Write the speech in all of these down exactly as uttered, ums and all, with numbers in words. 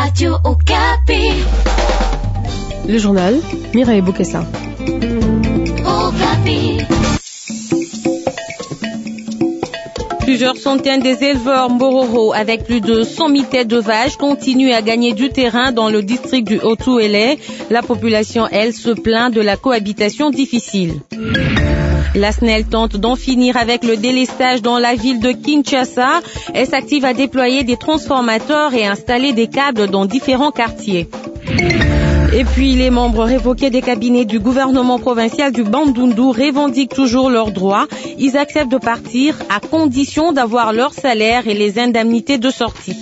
Radio Okapi. Le journal, Mireille Boukessa. Okapi. Plusieurs centaines des éleveurs Mbororo avec plus de cent mille têtes de vaches continuent à gagner du terrain dans le district du Haut-Touélé. La population, elle, se plaint de la cohabitation difficile. La S N E L tente d'en finir avec le délestage dans la ville de Kinshasa. Elle s'active à déployer des transformateurs et installer des câbles dans différents quartiers. Et puis, les membres révoqués des cabinets du gouvernement provincial du Bandundu revendiquent toujours leurs droits. Ils acceptent de partir à condition d'avoir leur salaire et les indemnités de sortie.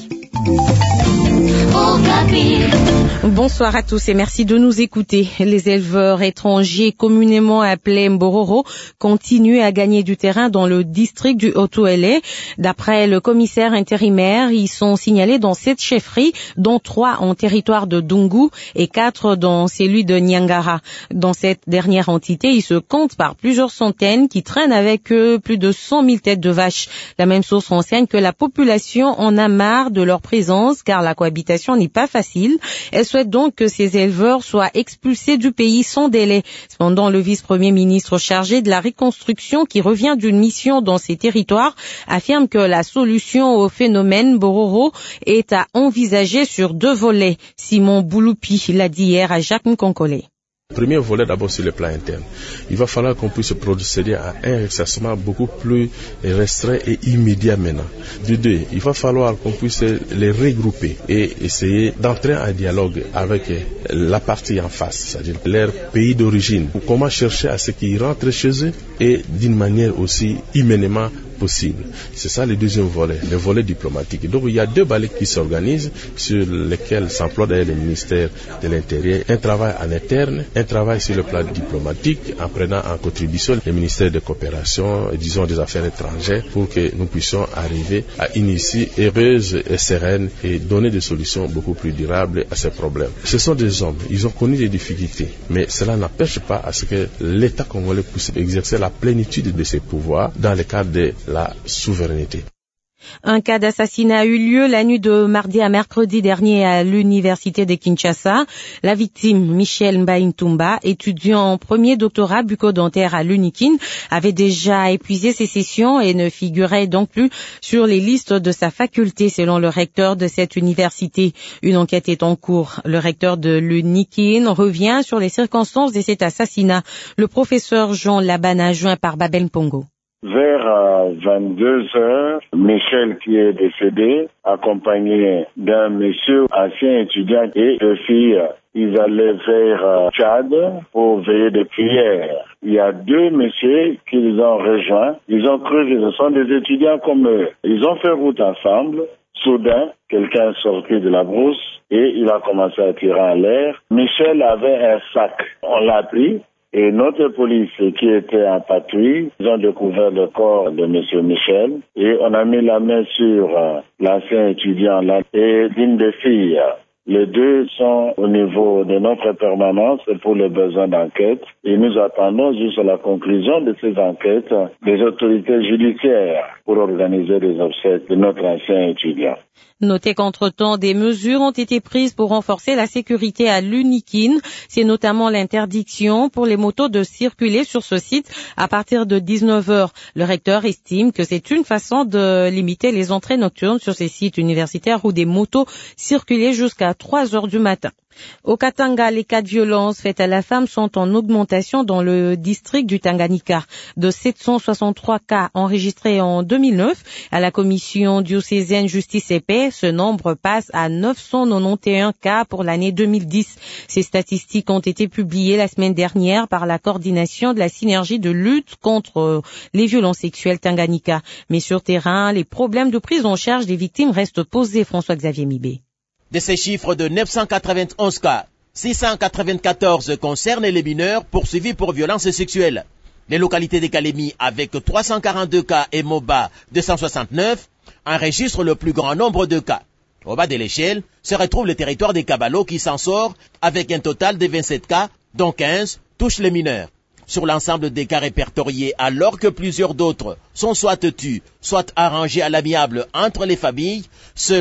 Bonsoir à tous et merci de nous écouter. Les éleveurs étrangers communément appelés Mbororo continuent à gagner du terrain dans le district du Haut-Touélé. D'après le commissaire intérimaire, ils sont signalés dans sept chefferies, dont trois en territoire de Dungu et quatre dans celui de Niangara. Dans cette dernière entité, ils se comptent par plusieurs centaines qui traînent avec eux plus de cent mille têtes de vaches. La même source renseigne que la population en a marre de leur présence car la cohabitation n'est pas facile. Elle souhaite donc que ces éleveurs soient expulsés du pays sans délai. Cependant, le vice-premier ministre chargé de la reconstruction qui revient d'une mission dans ces territoires affirme que la solution au phénomène Mbororo est à envisager sur deux volets. Simon Bouloupi l'a dit hier à Jacques Nkonkole. Premier volet d'abord sur le plan interne. Il va falloir qu'on puisse procéder à un recensement beaucoup plus restreint et immédiat maintenant. De deux, il va falloir qu'on puisse les regrouper et essayer d'entrer en dialogue avec la partie en face, c'est-à-dire leur pays d'origine. Comment chercher à ce qu'ils rentrent chez eux et d'une manière aussi humainement possible. C'est ça le deuxième volet, le volet diplomatique. Donc il y a deux balais qui s'organisent sur lesquels s'emploie d'ailleurs le ministère de l'Intérieur. Un travail en interne, un travail sur le plan diplomatique en prenant en contribution le ministère de coopération et disons des affaires étrangères pour que nous puissions arriver à une issue heureuse et sereine et donner des solutions beaucoup plus durables à ces problèmes. Ce sont des hommes, ils ont connu des difficultés, mais cela n'empêche pas à ce que l'État congolais puisse exercer la plénitude de ses pouvoirs dans le cadre de la souveraineté. Un cas d'assassinat a eu lieu la nuit de mardi à mercredi dernier à l'université de Kinshasa. La victime, Michel Mbaintumba, étudiant en premier doctorat bucco-dentaire à l'Unikin, avait déjà épuisé ses sessions et ne figurait donc plus sur les listes de sa faculté selon le recteur de cette université. Une enquête est en cours. Le recteur de l'Unikin revient sur les circonstances de cet assassinat. Le professeur Jean Labana, joint par Babel Pongo. Vers vingt-deux heures, Michel qui est décédé, accompagné d'un monsieur ancien étudiant et deux filles, ils allaient vers Tchad pour veiller des prières. Il y a deux messieurs qu'ils ont rejoints. Ils ont cru que ce sont des étudiants comme eux. Ils ont fait route ensemble. Soudain, quelqu'un sortit de la brousse et il a commencé à tirer en l'air. Michel avait un sac. On l'a pris. Et notre police qui était en patrouille, ils ont découvert le corps de monsieur Michel et on a mis la main sur euh, l'ancien étudiant là et d'une des filles. Les deux sont au niveau de notre permanence pour les besoins d'enquête et nous attendons jusqu'à la conclusion de ces enquêtes des autorités judiciaires pour organiser les obsèques de notre ancien étudiant. Notez qu'entre-temps, des mesures ont été prises pour renforcer la sécurité à l'Unikin. C'est notamment l'interdiction pour les motos de circuler sur ce site à partir de dix-neuf heures. Le recteur estime que c'est une façon de limiter les entrées nocturnes sur ces sites universitaires où des motos circulaient jusqu'à trois heures du matin. Au Katanga, les cas de violence faites à la femme sont en augmentation dans le district du Tanganyika. De sept cent soixante-trois cas enregistrés en deux mille neuf à la commission diocésaine Justice et Paix, ce nombre passe à neuf cent quatre-vingt-onze cas pour l'année deux mille dix. Ces statistiques ont été publiées la semaine dernière par la coordination de la synergie de lutte contre les violences sexuelles Tanganyika. Mais sur terrain, les problèmes de prise en charge des victimes restent posés, François-Xavier Mibé. De ces chiffres de neuf cent quatre-vingt-onze cas, six cent quatre-vingt-quatorze concernent les mineurs poursuivis pour violences sexuelles. Les localités de Kalemi, avec trois cent quarante-deux cas et Moba deux cent soixante-neuf, enregistrent le plus grand nombre de cas. Au bas de l'échelle se retrouve le territoire des Kabalo qui s'en sort avec un total de vingt-sept cas, dont quinze touchent les mineurs. Sur l'ensemble des cas répertoriés, alors que plusieurs d'autres sont soit tués, soit arrangés à l'amiable entre les familles, seuls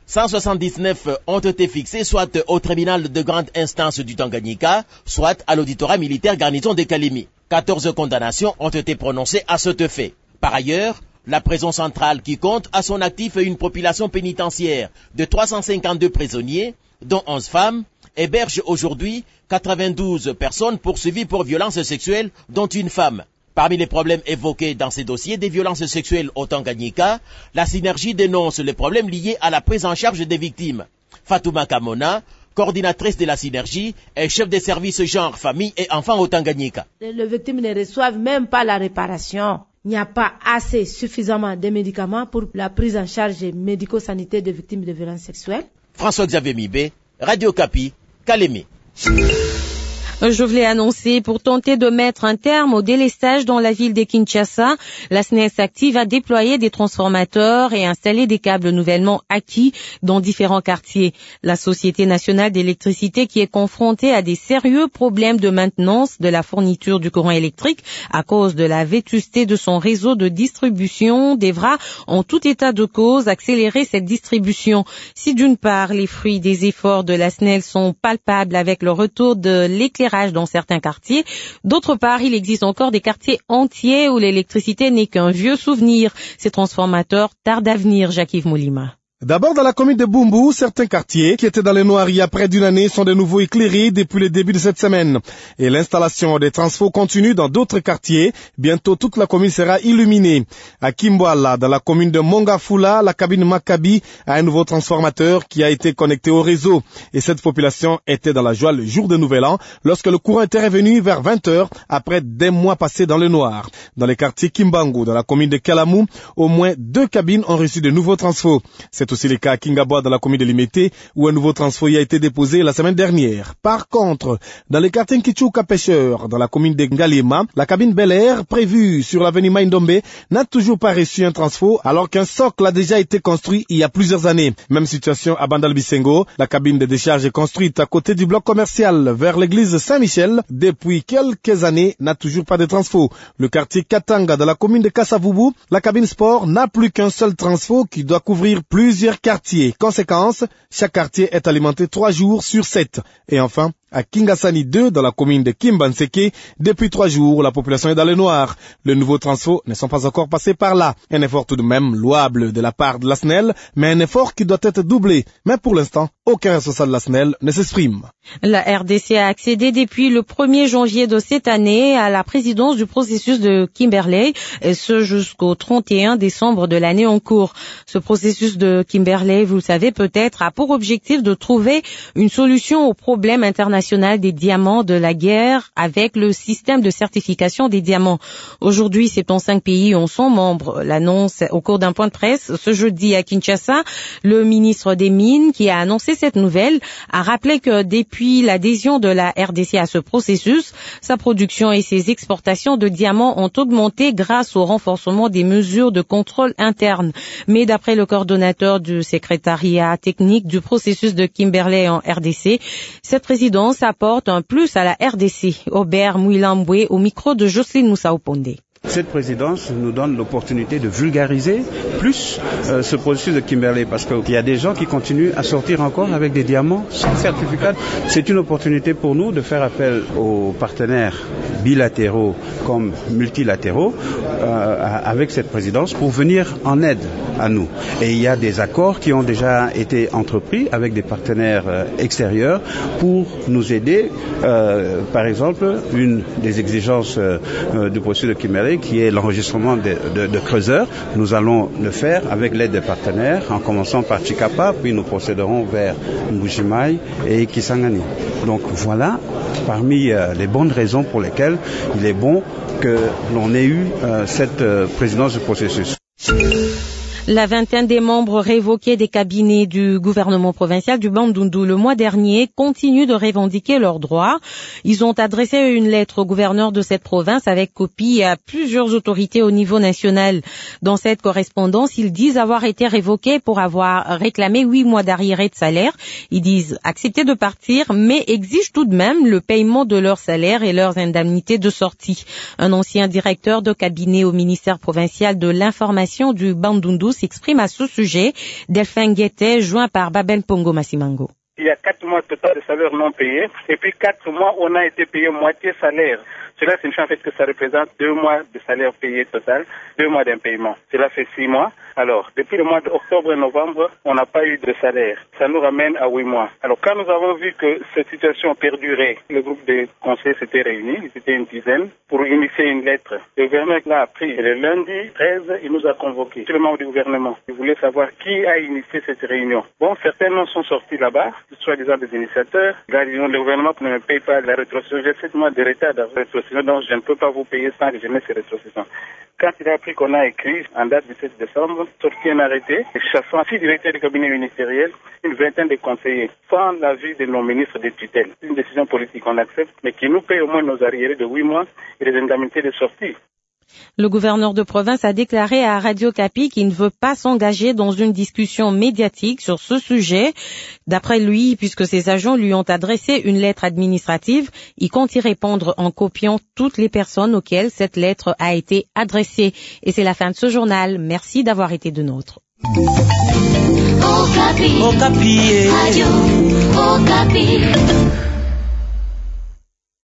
cent soixante-dix-neuf ont été fixés soit au tribunal de grande instance du Tanganyika, soit à l'auditorat militaire garnison de Kalemi. quatorze condamnations ont été prononcées à cet fait. Par ailleurs, la prison centrale, qui compte à son actif une population pénitentiaire de trois cent cinquante-deux prisonniers, dont onze femmes, héberge aujourd'hui quatre-vingt-douze personnes poursuivies pour violences sexuelles, dont une femme. Parmi les problèmes évoqués dans ces dossiers des violences sexuelles au Tanganyika, la synergie dénonce les problèmes liés à la prise en charge des victimes. Fatouma Kamona, coordinatrice de la synergie, est chef des services genre, famille et enfants au Tanganyika. Les victimes ne reçoivent même pas la réparation. Il n'y a pas assez suffisamment de médicaments pour la prise en charge médico-sanitaire des victimes de violences sexuelles. François-Xavier Mibé, Radio Kapi, Kalemi. Je voulais annoncer, pour tenter de mettre un terme au délestage dans la ville de Kinshasa, la S N E S Active a déployé des transformateurs et installé des câbles nouvellement acquis dans différents quartiers. La Société nationale d'électricité, qui est confrontée à des sérieux problèmes de maintenance de la fourniture du courant électrique à cause de la vétusté de son réseau de distribution, devra, en tout état de cause, accélérer cette distribution. Si d'une part, les fruits des efforts de la S N E L sont palpables avec le retour de l'éclairage dans certains quartiers. D'autre part, il existe encore des quartiers entiers où l'électricité n'est qu'un vieux souvenir. Ces transformateurs tardent à venir, Jacques-Yves Moulima. D'abord, dans la commune de Bumbu, certains quartiers qui étaient dans les noirs il y a près d'une année sont de nouveau éclairés depuis le début de cette semaine. Et l'installation des transfos continue dans d'autres quartiers. Bientôt, toute la commune sera illuminée. À Kimboala, dans la commune de Mongafula, la cabine Maccabi a un nouveau transformateur qui a été connecté au réseau. Et cette population était dans la joie le jour de Nouvel An, lorsque le courant était revenu vers vingt heures après des mois passés dans le noir. Dans les quartiers Kimbangu, dans la commune de Kalamou, au moins deux cabines ont reçu de nouveaux transfos. C'est aussi le cas à Kingaboa dans la commune de Limete où un nouveau transfo y a été déposé la semaine dernière. Par contre, dans le quartier Kichuka Pêcheur, dans la commune de Ngalema, la cabine Bel Air prévue sur l'avenue Maindombe n'a toujours pas reçu un transfo alors qu'un socle a déjà été construit il y a plusieurs années. Même situation à Bandal Bisengo, la cabine de décharge est construite à côté du bloc commercial vers l'église Saint-Michel. Depuis quelques années, n'a toujours pas de transfo. Le quartier Katanga dans la commune de Kassavubu, la cabine sport n'a plus qu'un seul transfo qui doit couvrir plusieurs quartiers. Conséquence, chaque quartier est alimenté trois jours sur sept. Et enfin, à Kingasani deux, dans la commune de Kimbanseke, depuis trois jours, la population est dans le noir. Les nouveaux transfos ne sont pas encore passés par là. Un effort tout de même louable de la part de la S N E L, mais un effort qui doit être doublé. Mais pour l'instant, aucun responsable de la S N E L ne s'exprime. La R D C a accédé depuis le premier janvier de cette année à la présidence du processus de Kimberley, et ce jusqu'au trente et un décembre de l'année en cours. Ce processus de Kimberley, vous le savez peut-être, a pour objectif de trouver une solution au problème international des diamants de la guerre avec le système de certification des diamants. Aujourd'hui, soixante-quinze pays en sont membres. L'annonce au cours d'un point de presse ce jeudi à Kinshasa, le ministre des Mines, qui a annoncé cette nouvelle, a rappelé que depuis l'adhésion de la R D C à ce processus, sa production et ses exportations de diamants ont augmenté grâce au renforcement des mesures de contrôle interne. Mais d'après le coordonnateur du secrétariat technique du processus de Kimberley en R D C, cette présidence apporte un plus à la R D C. Aubert Mouilamboué au micro de Jocelyne Moussaoponde. Cette présidence nous donne l'opportunité de vulgariser plus euh, ce processus de Kimberley parce qu'il y a des gens qui continuent à sortir encore avec des diamants sans certificat. C'est une opportunité pour nous de faire appel aux partenaires bilatéraux comme multilatéraux euh, avec cette présidence pour venir en aide à nous. Et il y a des accords qui ont déjà été entrepris avec des partenaires euh, extérieurs pour nous aider. Euh, par exemple, une des exigences euh, du processus de Kimberley qui est l'enregistrement de, de, de creuseurs. Nous allons le faire avec l'aide des partenaires, en commençant par Chikapa, puis nous procéderons vers Mbujimaï et Kisangani. Donc voilà, parmi euh, les bonnes raisons pour lesquelles il est bon que l'on ait eu euh, cette euh, présidence du processus. La vingtaine des membres révoqués des cabinets du gouvernement provincial du Bandundu le mois dernier continuent de revendiquer leurs droits. Ils ont adressé une lettre au gouverneur de cette province avec copie à plusieurs autorités au niveau national. Dans cette correspondance, ils disent avoir été révoqués pour avoir réclamé huit mois d'arriérés de salaire. Ils disent accepter de partir, mais exigent tout de même le paiement de leur salaire et leurs indemnités de sortie. Un ancien directeur de cabinet au ministère provincial de l'information du Bandundu s'exprime à ce sujet. Delphin Guettet, joint par Babel Pongo Massimango. Il y a quatre mois total de salaire non payé, et puis quatre mois, on a été payé moitié salaire. Cela signifie en fait que ça représente deux mois de salaire payé total, deux mois d'impayement. Cela fait six mois. Alors, depuis le mois d'octobre et novembre, on n'a pas eu de salaire. Ça nous ramène à huit mois. Alors, quand nous avons vu que cette situation perdurait, le groupe de conseils s'était réuni, ils étaient une dizaine, pour initier une lettre. Le gouvernement l'a appris. Et le lundi treize, il nous a convoqués, tous les membres du gouvernement. Il voulait savoir qui a initié cette réunion. Bon, certains noms sont sortis là-bas, soi-disant des initiateurs. La réunion, le gouvernement ne me paye pas la rétrocession. J'ai sept mois de retard de la rétrocession, donc je ne peux pas vous payer sans que je mette ces rétrocessions. Quand il a appris qu'on a écrit, en date du sept décembre, sorti un arrêté, chassant six directeurs du cabinet ministériel, une vingtaine de conseillers, sans l'avis de nos ministres de tutelle. Une décision politique qu'on accepte, mais qui nous paye au moins nos arriérés de huit mois et les indemnités de sortie. Le gouverneur de province a déclaré à Radio Kapi qu'il ne veut pas s'engager dans une discussion médiatique sur ce sujet. D'après lui, puisque ses agents lui ont adressé une lettre administrative, il compte y répondre en copiant toutes les personnes auxquelles cette lettre a été adressée. Et c'est la fin de ce journal. Merci d'avoir été de nôtres. Okapi. Okapi. Radio Okapi.